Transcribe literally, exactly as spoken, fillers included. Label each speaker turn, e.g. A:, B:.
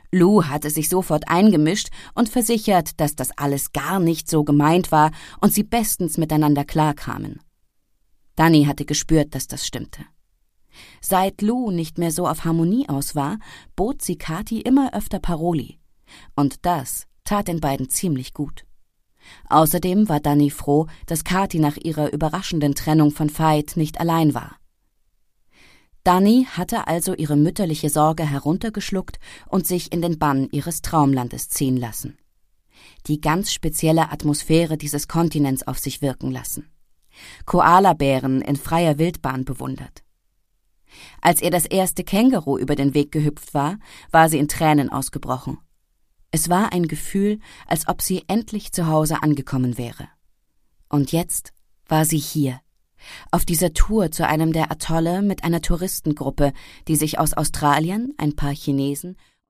A: Lou hatte sich sofort eingemischt und versichert, dass das alles gar nicht so gemeint war und sie bestens miteinander klarkamen. Dani hatte gespürt, dass das stimmte. Seit Lou nicht mehr so auf Harmonie aus war, bot sie Kathi immer öfter Paroli. Und das tat den beiden ziemlich gut. Außerdem war Dani froh, dass Kathi nach ihrer überraschenden Trennung von Veit nicht allein war. Dani hatte also ihre mütterliche Sorge heruntergeschluckt und sich in den Bann ihres Traumlandes ziehen lassen. Die ganz spezielle Atmosphäre dieses Kontinents auf sich wirken lassen. Koalabären in freier Wildbahn bewundert. Als ihr das erste Känguru über den Weg gehüpft war, war sie in Tränen ausgebrochen. Es war ein Gefühl, als ob sie endlich zu Hause angekommen wäre. Und jetzt war sie hier, auf dieser Tour zu einem der Atolle mit einer Touristengruppe, die sich aus Australien, ein paar Chinesen